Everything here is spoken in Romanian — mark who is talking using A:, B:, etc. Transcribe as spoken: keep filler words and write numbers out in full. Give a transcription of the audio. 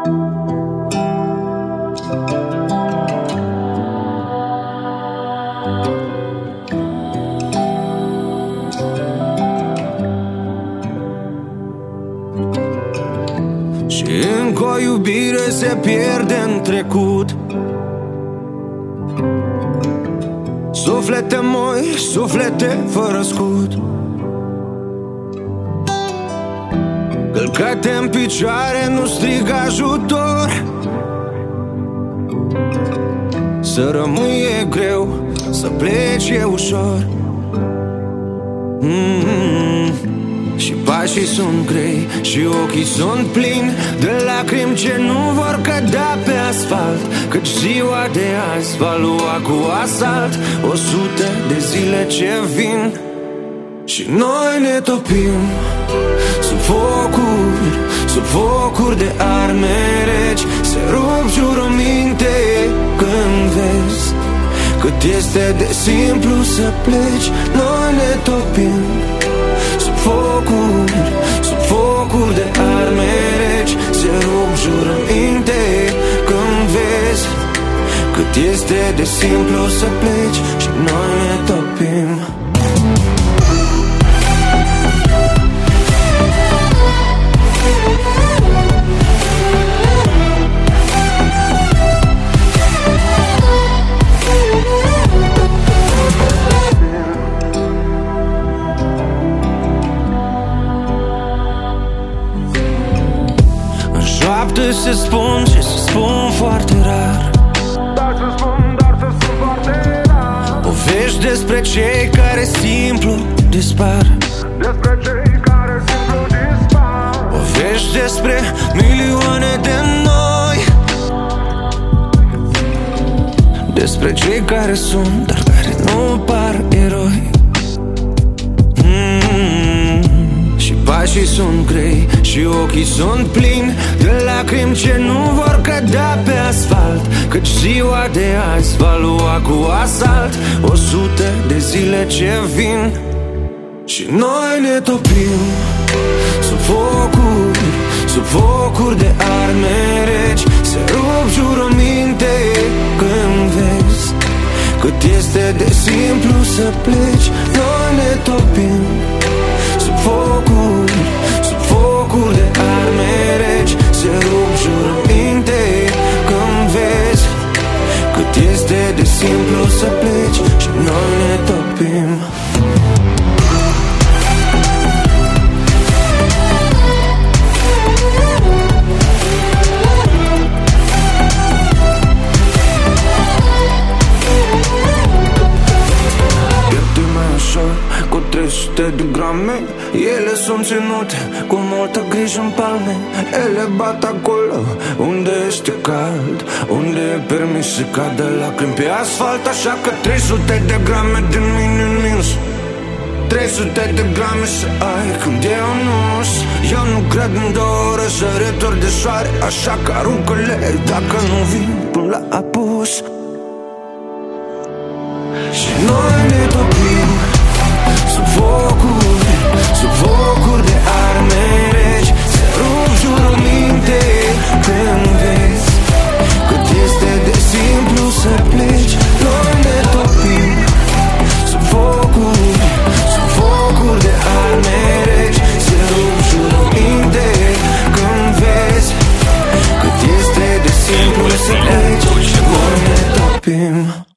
A: Și încă o iubire se pierde în trecut. Suflete moi, suflete fără scut, călcate în picioare, nu strig ajutor. Să rămâi e greu, să pleci e ușor. mm-hmm. Și pașii sunt grei și ochii sunt plini de lacrimi ce nu vor cădea pe asfalt, căci ziua de azi va lua cu asalt o sută de zile ce vin. Și noi ne topim sub focuri, sub focuri de arme reci. Se rup jurăminte când vezi cât este de simplu să pleci. Noi ne topim sub focuri, sub focuri de arme reci. Se rup jurăminte când vezi cât este de simplu să pleci. Și noi ne topim. Șoapte se spun și se spun foarte rar,
B: dar se spun, dar se spun foarte rar.
A: povești despre cei care simplu dispar,
B: despre cei care simplu dispar.
A: povești despre milioane de noi, despre cei care sunt, dar care nu par eroi. Pașii sunt grei și ochii sunt plini de lacrimi ce nu vor cădea pe asfalt, căci ziua de azi va lua cu asalt o sută de zile ce vin. Și noi ne topim sub focuri, sub focuri de arme reci. Se rup jurăminte când vezi cât este de simplu să pleci. Noi ne topim sub focuri, sub focuri de arme reci. Se rup jurăminte când vezi cât este de simplu să pleci. Și noi ne topim. Cu trei sute de grame, ele sunt ținute cu multă grijă în palme. Ele bat acolo unde este cald, unde e permis să cadă lacrimi pe asfalt. Așa că trei sute de grame din mine în minus, trei sute de grame să ai când eu nu-s. Eu nu cred în două răsărituri de soare, așa că aruncă-le dacă nu vin până la apus. Și noi ne topim sub focuri, sub focuri de arme reci. Se rup jurăminte când vezi cât este de simplu să pleci. Noi ne topim sub focuri, sub focuri de arme reci. Se rup jurăminte când vezi cât este de simplu să pleci. Noi ne topim.